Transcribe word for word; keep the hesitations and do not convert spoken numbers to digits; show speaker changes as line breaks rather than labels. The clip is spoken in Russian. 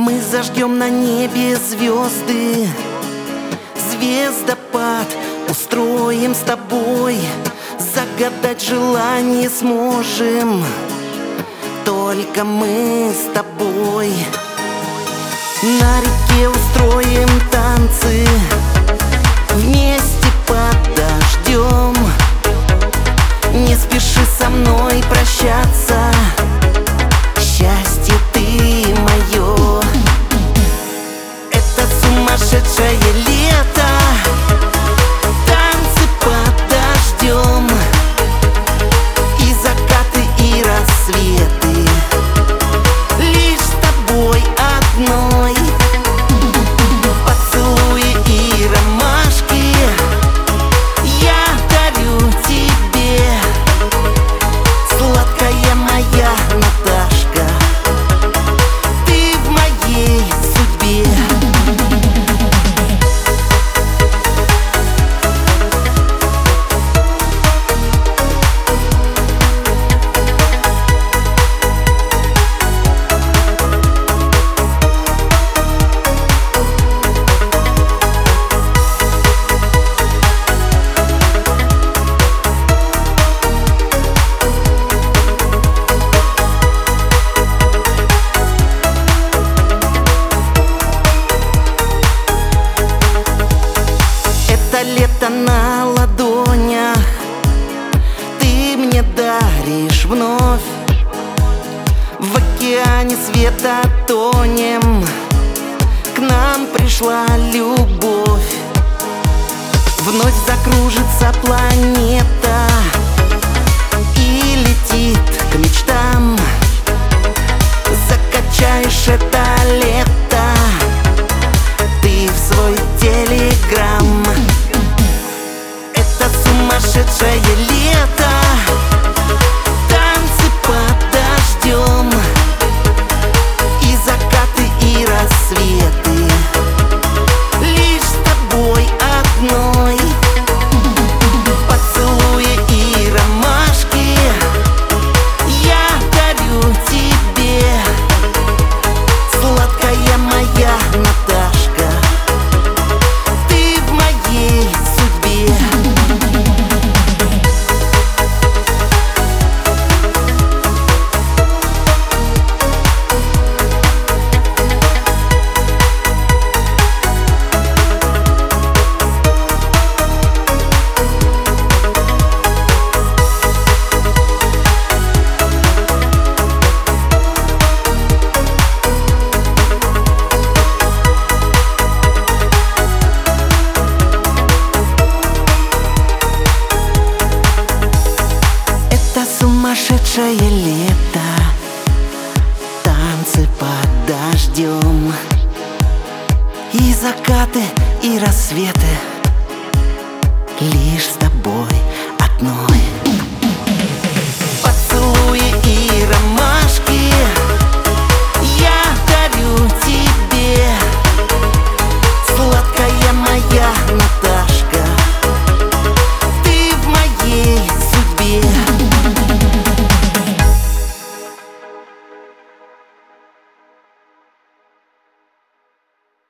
Мы зажгем на небе звезды, звездопад устроим с тобой. Загадать желание сможем только мы с тобой. На реке устроим танцы, вместе подождем. Не спеши со мной прощаться, счастье ты мое. Это сумасшедшее лето, танцы подождем. И закаты, и рассветы лишь с тобой одной. Поцелуи и ромашки я дарю тебе, сладкая моя Наташка, ты в моей судьбе. Лето на ладонях ты мне даришь вновь. В океане света тонем, к нам пришла любовь. Вновь закружится планета и летит к мечтам. Закачаешь это лето ты в свой телеграм. Сумасшедшее лето, танцы подождем. И закаты, и рассветы лишь с тобой одной. Поцелуи и ромашки я дарю тебе, сладкая моя Наташка, ты в моей судьбе. Сумасшедшее лето, танцы подождем. И закаты, и рассветы лишь с тобой одной.